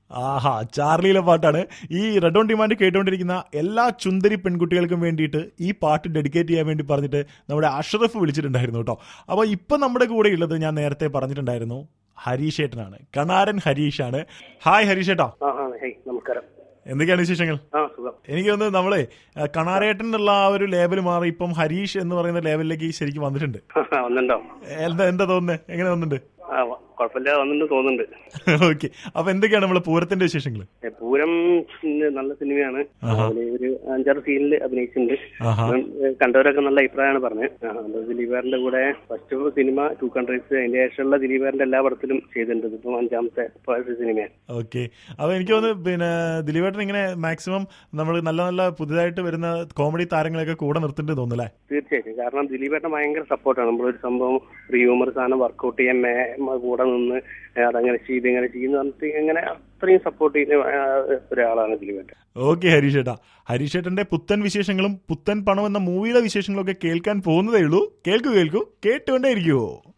ആഹാ, ചാർലിയിലെ പാട്ടാണ്. ഈ red on demand കേട്ടുകൊണ്ടിരിക്കുന്ന എല്ലാ ചുന്ദരി പെൺകുട്ടികൾക്കും വേണ്ടിയിട്ട് ഈ പാട്ട് ഡെഡിക്കേറ്റ് ചെയ്യാൻ വേണ്ടി പറഞ്ഞിട്ട് നമ്മുടെ അഷ്റഫ് വിളിച്ചിട്ടുണ്ടായിരുന്നു കേട്ടോ. അപ്പോൾ ഇപ്പം നമ്മുടെ കൂടെ ഉള്ളത് ഞാൻ നേരത്തെ പറഞ്ഞിട്ടുണ്ടായിരുന്നു, ഹരീഷേട്ടനാണ്. കണാരൻ ഹരീഷാണ്. ഹായ് ഹരീഷേട്ടാ. നമസ്കാരം. എന്തൊക്കെയാണ് വിശേഷങ്ങൾ? എനിക്ക് തോന്നുന്നത് നമ്മളെ കണാരേട്ടൻ എന്നുള്ള ആ ഒരു ലേബൽ മാറി ഇപ്പം ഹരീഷ് എന്ന് പറയുന്ന ലേബലിലേക്ക് ശരിക്കും വന്നിട്ടുണ്ട്. എന്താ തോന്നുന്നത്? എങ്ങനെ വന്നിട്ടുണ്ട്? കുഴപ്പമില്ല, വന്നിട്ട് തോന്നുന്നുണ്ട്. ഓക്കെ, അപ്പൊ എന്തൊക്കെയാണ് നമ്മളെ പൂരത്തിന്റെ വിശേഷങ്ങൾ? പൂരം നല്ല സിനിമയാണ്. ഒരു 5-6 സീനിൽ അഭിനയിച്ചിട്ടുണ്ട്. കണ്ടവരൊക്കെ നല്ല അഭിപ്രായമാണ് പറഞ്ഞത്. ദിലീപേറിന്റെ കൂടെ ഫസ്റ്റ് സിനിമ 2 കൺട്രീസ്, അതിന്റെ ശേഷമുള്ള ദിലീപേറിന്റെ എല്ലാ പടത്തിലും ചെയ്തിട്ടുണ്ട്. ഇപ്പം 5ാമത്തെ സിനിമയാണ്. ഓക്കെ, അപ്പൊ എനിക്ക് തോന്നുന്നു പിന്നെ ദിലീപേട്ടൻ ഇങ്ങനെ മാക്സിമം നമ്മൾ നല്ല നല്ല പുതുതായിട്ട് വരുന്ന കോമഡി താരങ്ങളെയൊക്കെ കൂടെ നിർത്തിട്ട് തോന്നുന്നല്ലേ? തീർച്ചയായിട്ടും. കാരണം ദിലീപേട്ടൻ ഭയങ്കര സപ്പോർട്ടാണ്. നമ്മളൊരു സംഭവം ഒരു ഹ്യൂമർ സാധനം വർക്ക്ഔട്ട് ചെയ്യാൻ കൂടെ നിന്ന് അതങ്ങനെ ഇതിങ്ങനെ ചെയ്യുന്ന പറഞ്ഞിട്ട് ഇങ്ങനെ അത്രയും സപ്പോർട്ട് ചെയ്യുന്ന ഒരാളാണ് ദിലീപേട്ടൻ. ഓക്കെ ഹരീഷേട്ടാ, ഹരീഷേട്ടന്റെ പുത്തൻ വിശേഷങ്ങളും പുത്തൻ പണം എന്ന മൂവിയുടെ വിശേഷങ്ങളും ഒക്കെ കേൾക്കാൻ പോകുന്നതേ ഉള്ളൂ. കേൾക്കൂ കേട്ടുകൊണ്ടേ ഇരിക്കുവോ.